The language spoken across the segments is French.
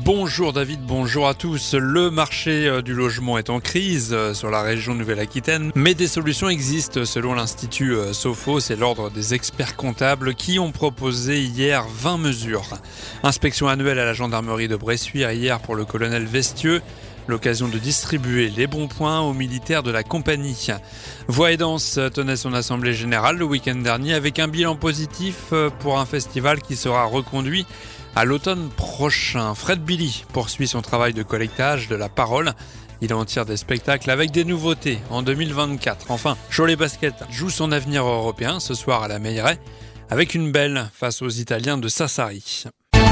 Bonjour David, bonjour à tous. Le marché du logement est en crise sur la région Nouvelle-Aquitaine, mais des solutions existent selon l'Institut Sophos et l'Ordre des experts comptables qui ont proposé hier 20 mesures. Inspection annuelle à la gendarmerie de Bressuire hier pour le colonel Vestieux. L'occasion de distribuer les bons points aux militaires de la compagnie. Voix et Danse tenait son assemblée générale le week-end dernier avec un bilan positif pour un festival qui sera reconduit à l'automne prochain. Fred Billy poursuit son travail de collectage de la parole. Il en tire des spectacles avec des nouveautés en 2024. Enfin, Cholet Basket joue son avenir européen ce soir à la Meilleraie avec une belle face aux Italiens de Sassari.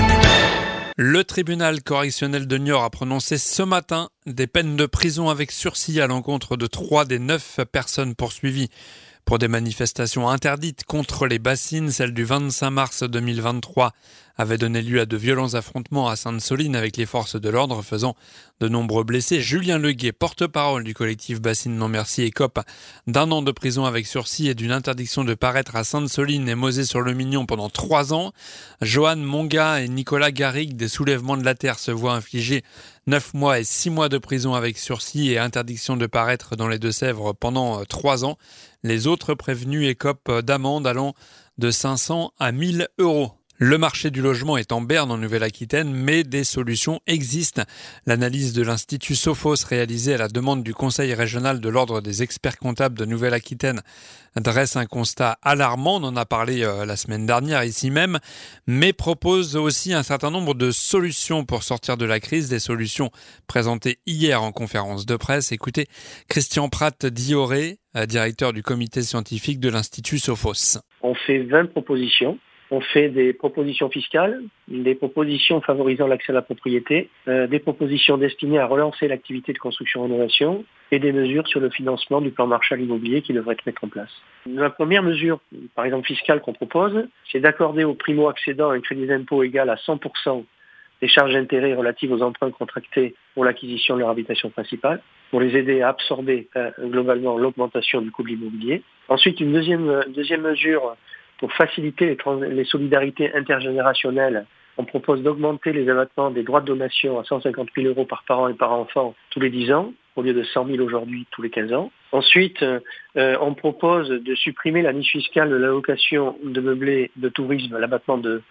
Le tribunal correctionnel de Niort a prononcé ce matin des peines de prison avec sursis à l'encontre de 3 des 9 personnes poursuivies pour des manifestations interdites contre les bassines. Celle du 25 mars 2023 avait donné lieu à de violents affrontements à Sainte-Soline avec les forces de l'ordre, faisant de nombreux blessés. Julien Leguet, porte-parole du collectif Bassines Non Merci, écope d'1 an de prison avec sursis et d'une interdiction de paraître à Sainte-Soline et Mosée-sur-le-Mignon pendant 3 ans. Johan Monga et Nicolas Garrigue des Soulèvements de la Terre se voient infliger 9 mois et 6 mois de prison avec sursis et interdiction de paraître dans les Deux-Sèvres pendant 3 ans. Les autres prévenus écopent d'amendes allant de 500 à 1000 euros. Le marché du logement est en berne en Nouvelle-Aquitaine, mais des solutions existent. L'analyse de l'Institut Sophos réalisée à la demande du Conseil régional de l'Ordre des experts comptables de Nouvelle-Aquitaine dresse un constat alarmant. On en a parlé la semaine dernière ici même, mais propose aussi un certain nombre de solutions pour sortir de la crise. Des solutions présentées hier en conférence de presse. Écoutez Christian Prat-Dioré, directeur du comité scientifique de l'Institut Sophos. On fait 20 propositions. On fait des propositions fiscales, des propositions favorisant l'accès à la propriété, des propositions destinées à relancer l'activité de construction-rénovation et des mesures sur le financement du plan Marshall immobilier qui devrait être mis en place. La première mesure, par exemple fiscale qu'on propose, c'est d'accorder aux primo-accédants un crédit d'impôt égal à 100% des charges d'intérêt relatives aux emprunts contractés pour l'acquisition de leur habitation principale, pour les aider à absorber globalement l'augmentation du coût de l'immobilier. Ensuite, une deuxième mesure pour faciliter les solidarités intergénérationnelles, on propose d'augmenter les abattements des droits de donation à 150 000 euros par parent et par enfant tous les 10 ans, au lieu de 100 000 aujourd'hui tous les 15 ans. Ensuite, on propose de supprimer la niche fiscale de l'allocation de meublé de tourisme, l'abattement de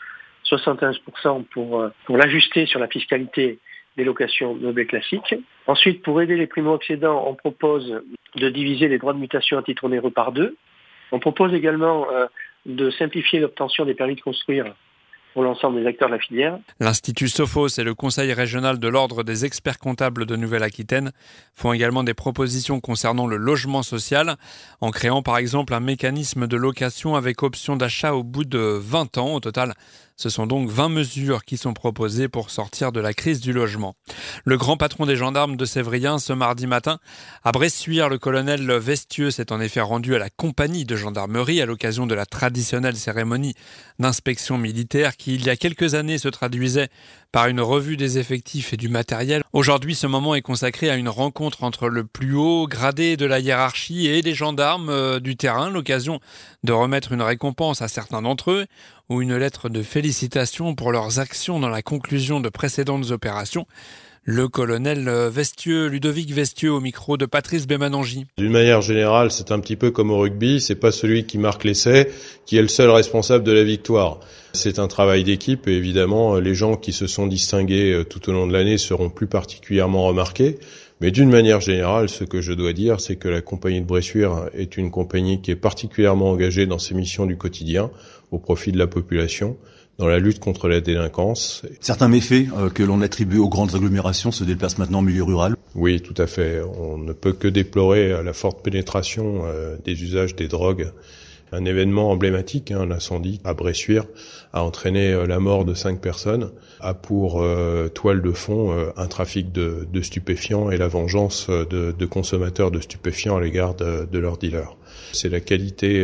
75% pour l'ajuster sur la fiscalité des locations meublées classiques. Ensuite, pour aider les primo-accédants, on propose de diviser les droits de mutation à titre onéreux par 2. On propose également de simplifier l'obtention des permis de construire pour l'ensemble des acteurs de la filière. L'Institut Sophos et le Conseil régional de l'Ordre des experts comptables de Nouvelle-Aquitaine font également des propositions concernant le logement social, en créant par exemple un mécanisme de location avec option d'achat au bout de 20 ans. Au total, ce sont donc 20 mesures qui sont proposées pour sortir de la crise du logement. Le grand patron des gendarmes de Sévrien, ce mardi matin, à Bressuire, le colonel Vestieux s'est en effet rendu à la compagnie de gendarmerie à l'occasion de la traditionnelle cérémonie d'inspection militaire qui, il y a quelques années, se traduisait par une revue des effectifs et du matériel. Aujourd'hui, ce moment est consacré à une rencontre entre le plus haut gradé de la hiérarchie et les gendarmes du terrain, l'occasion de remettre une récompense à certains d'entre eux ou une lettre de félicitations pour leurs actions dans la conclusion de précédentes opérations. Le colonel Vestieux, Ludovic Vestieux, au micro de Patrice Bémanangi. D'une manière générale, c'est un petit peu comme au rugby, c'est pas celui qui marque l'essai qui est le seul responsable de la victoire. C'est un travail d'équipe et évidemment, les gens qui se sont distingués tout au long de l'année seront plus particulièrement remarqués. Mais d'une manière générale, ce que je dois dire, c'est que la compagnie de Bressuire est une compagnie qui est particulièrement engagée dans ses missions du quotidien, au profit de la population, dans la lutte contre la délinquance. Certains méfaits que l'on attribue aux grandes agglomérations se déplacent maintenant en milieu rural. Oui, tout à fait. On ne peut que déplorer la forte pénétration des usages des drogues. Un événement emblématique, un incendie à Bressuire, a entraîné la mort de 5 personnes, a pour toile de fond un trafic de stupéfiants et la vengeance de consommateurs de stupéfiants à l'égard de leurs dealers. C'est la qualité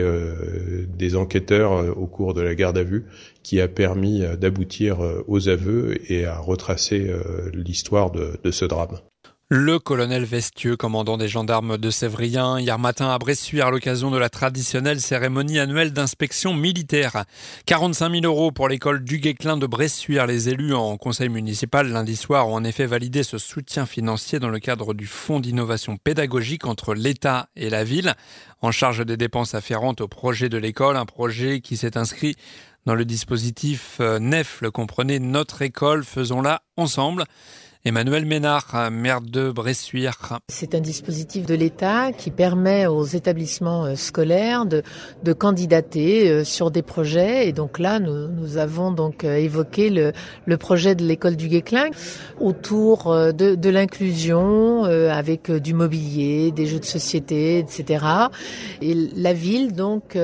des enquêteurs au cours de la garde à vue qui a permis d'aboutir aux aveux et à retracer l'histoire de ce drame. Le colonel Vestieux, commandant des gendarmes de Sévrien, hier matin à Bressuire à l'occasion de la traditionnelle cérémonie annuelle d'inspection militaire. 45 000 € pour l'école du Guesclin de Bressuire. Les élus en conseil municipal lundi soir ont en effet validé ce soutien financier dans le cadre du fonds d'innovation pédagogique entre l'État et la ville, en charge des dépenses afférentes au projet de l'école, un projet qui s'est inscrit dans le dispositif NEF, le comprenez Notre école, faisons-la ensemble. Emmanuel Ménard, maire de Bressuire. C'est un dispositif de l'État qui permet aux établissements scolaires de candidater sur des projets. Et donc là, nous avons donc évoqué le projet de l'école du Guesclin autour de l'inclusion avec du mobilier, des jeux de société, etc. Et la ville donc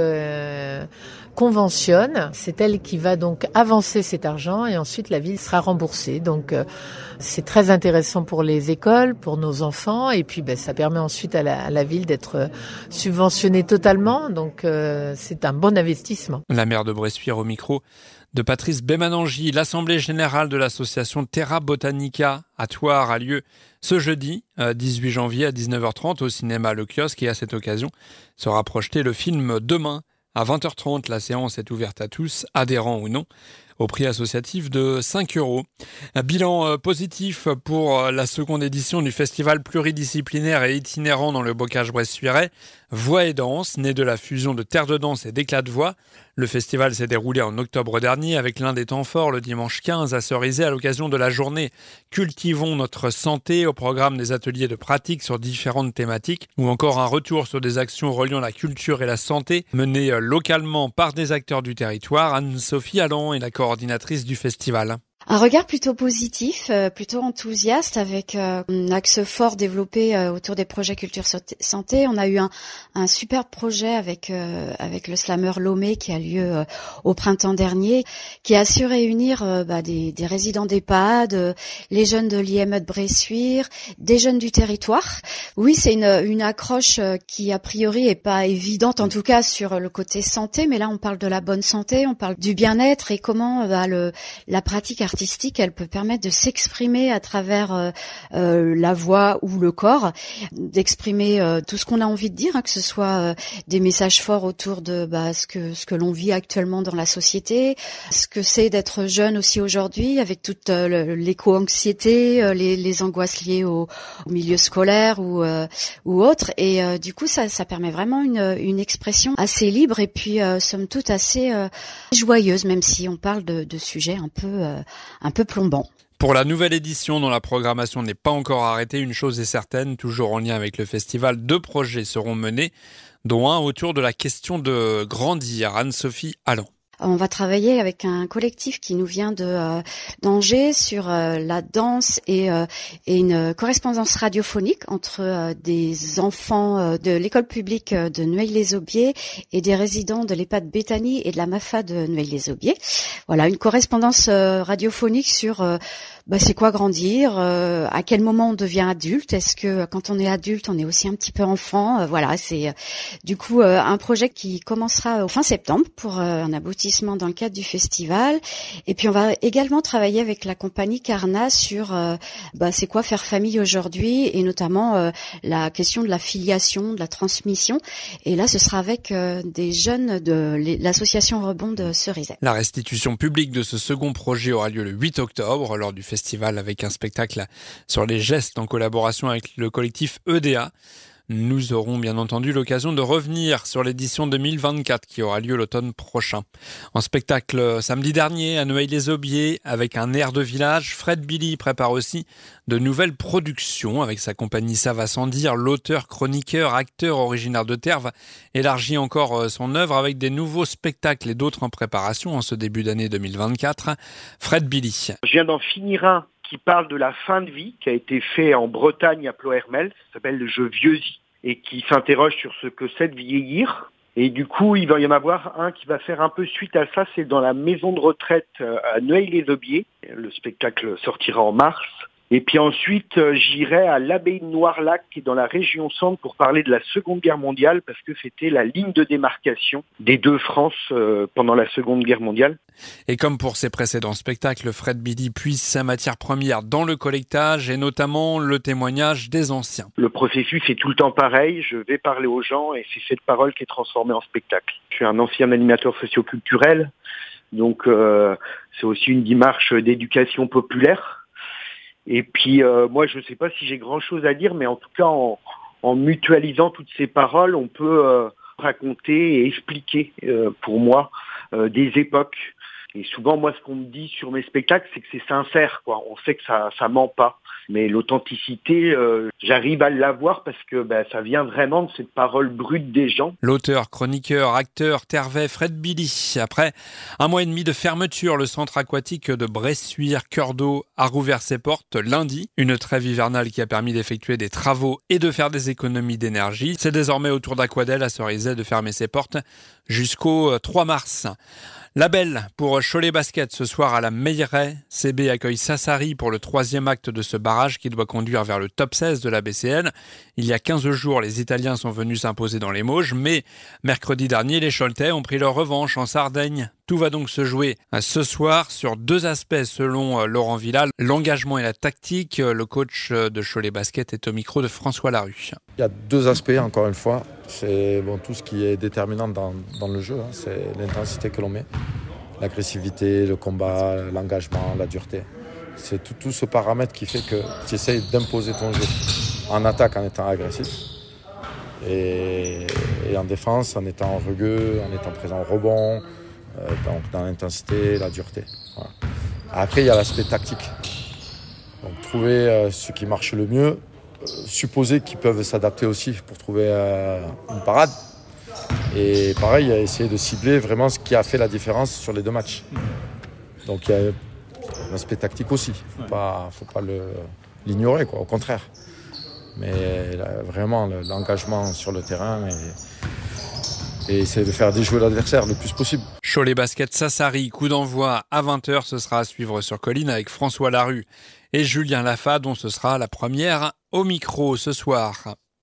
conventionne, c'est elle qui va donc avancer cet argent et ensuite la ville sera remboursée. Donc c'est très intéressant pour les écoles, pour nos enfants et puis ça permet ensuite à la ville d'être subventionnée totalement. Donc c'est un bon investissement. La maire de Bressuire au micro de Patrice Bémanangi. L'assemblée générale de l'association Terra Botanica à Thouars a lieu ce jeudi 18 janvier à 19h30 au cinéma Le Kiosque et à cette occasion sera projeté le film Demain. À 20h30, la séance est ouverte à tous, adhérents ou non, au prix associatif de 5 €. Un bilan positif pour la seconde édition du festival pluridisciplinaire et itinérant dans le bocage bressuirais, Voix et danse, né de la fusion de Terre de danse et d'éclat de voix. Le festival s'est déroulé en octobre dernier avec l'un des temps forts le dimanche 15 à Cerizay à l'occasion de la journée Cultivons notre santé, au programme des ateliers de pratique sur différentes thématiques ou encore un retour sur des actions reliant la culture et la santé menées localement par des acteurs du territoire. Anne-Sophie Allan est la coordinatrice du festival. Un regard plutôt positif, plutôt enthousiaste, avec un axe fort développé autour des projets culture santé. On a eu un super projet avec le slammer Lomé qui a lieu au printemps dernier, qui a su réunir des résidents d'EHPAD, les jeunes de l'IME de Bressuire, des jeunes du territoire. Oui, c'est une accroche qui a priori est pas évidente, en tout cas sur le côté santé, mais là on parle de la bonne santé, on parle du bien-être et comment la pratique artistique, elle peut permettre de s'exprimer à travers la voix ou le corps, d'exprimer tout ce qu'on a envie de dire, que ce soit des messages forts autour de ce que l'on vit actuellement dans la société, ce que c'est d'être jeune aussi aujourd'hui, avec toute l'éco-anxiété, les angoisses liées au milieu scolaire ou autre. Et du coup, ça permet vraiment une expression assez libre et puis somme toute assez joyeuse, même si on parle de sujets un peu plombant. Pour la nouvelle édition dont la programmation n'est pas encore arrêtée, une chose est certaine, toujours en lien avec le festival, 2 projets seront menés, dont un autour de la question de grandir. Anne-Sophie Allan. On va travailler avec un collectif qui nous vient d'Angers sur la danse et une correspondance radiophonique entre des enfants de l'école publique de Nueil-les-Aubiers et des résidents de l'EHPAD Béthanie et de la MAFA de Nueil-les-Aubiers. Voilà, une correspondance radiophonique sur c'est quoi grandir, à quel moment on devient adulte, est-ce que quand on est adulte on est aussi un petit peu enfant, voilà, c'est du coup un projet qui commencera au fin septembre pour un aboutissement dans le cadre du festival. Et puis on va également travailler avec la compagnie Carna sur c'est quoi faire famille aujourd'hui et notamment la question de la filiation, de la transmission, et là ce sera avec des jeunes de l'association Rebond de Cerizay. La restitution publique de ce second projet aura lieu le 8 octobre lors du festival avec un spectacle sur les gestes en collaboration avec le collectif EDA. Nous aurons bien entendu l'occasion de revenir sur l'édition 2024 qui aura lieu l'automne prochain. En spectacle samedi dernier à Nueil-les-Aubiers avec un air de village, Fred Billy prépare aussi de nouvelles productions avec sa compagnie Ça va sans dire. L'auteur, chroniqueur, acteur originaire de Terve élargit encore son œuvre avec des nouveaux spectacles et d'autres en préparation en ce début d'année 2024. Fred Billy. Je viens d'en finir un qui parle de la fin de vie, qui a été fait en Bretagne à Plohermel, ça s'appelle Le jeu vieux-y, et qui s'interroge sur ce que c'est de vieillir. Et du coup, il va y en avoir un qui va faire un peu suite à ça, c'est dans la maison de retraite à Nueil-les-Aubiers. Le spectacle sortira en mars. Et puis ensuite, j'irai à l'abbaye de Noirlac, qui est dans la région centre, pour parler de la Seconde Guerre mondiale, parce que c'était la ligne de démarcation des deux France pendant la Seconde Guerre mondiale. Et comme pour ses précédents spectacles, Fred Billy puise sa matière première dans le collectage et notamment le témoignage des anciens. Le processus est tout le temps pareil, je vais parler aux gens et c'est cette parole qui est transformée en spectacle. Je suis un ancien animateur socioculturel, donc c'est aussi une démarche d'éducation populaire. Et puis moi je ne sais pas si j'ai grand chose à dire, mais en tout cas en mutualisant toutes ces paroles, on peut raconter et expliquer pour moi des époques. Et souvent moi ce qu'on me dit sur mes spectacles, c'est que c'est sincère, quoi. On sait que ça ment pas. Mais l'authenticité, j'arrive à l'avoir parce que ça vient vraiment de cette parole brute des gens. L'auteur, chroniqueur, acteur Tervet Fred Billy. Après un mois et demi de fermeture, le centre aquatique de Bressuire-Cœur d'Eau a rouvert ses portes lundi. Une trêve hivernale qui a permis d'effectuer des travaux et de faire des économies d'énergie. C'est désormais au tour d'Aquadel à Cerizay de fermer ses portes jusqu'au 3 mars. La belle pour Cholet Basket ce soir à la Meilleraie. CB accueille Sassari pour le 3e acte de ce barrage qui doit conduire vers le top 16 de la BCL. Il y a 15 jours, les Italiens sont venus s'imposer dans les Mauges, mais mercredi dernier, les Choletais ont pris leur revanche en Sardaigne. Tout va donc se jouer ce soir sur 2 aspects selon Laurent Villal, l'engagement et la tactique. Le coach de Cholet Basket est au micro de François Larue. Il y a 2 aspects encore une fois. C'est tout ce qui est déterminant dans le jeu, c'est l'intensité que l'on met, l'agressivité, le combat, l'engagement, la dureté. C'est tout ce paramètre qui fait que tu essayes d'imposer ton jeu en attaque en étant agressif et en défense en étant rugueux, en étant présent au rebond, donc dans l'intensité, la dureté. Voilà. Après, il y a l'aspect tactique. Donc trouver ce qui marche le mieux. Supposer qu'ils peuvent s'adapter aussi pour trouver une parade. Et pareil, essayer de cibler vraiment ce qui a fait la différence sur les 2 matchs. Donc il y a un aspect tactique aussi. Faut pas l'ignorer, quoi, au contraire. Mais là, vraiment l'engagement sur le terrain et essayer de faire déjouer l'adversaire le plus possible. Cholet Basket Sassari, coup d'envoi à 20h, ce sera à suivre sur Colline avec François Larue et Julien Laffa, dont ce sera la première au micro ce soir.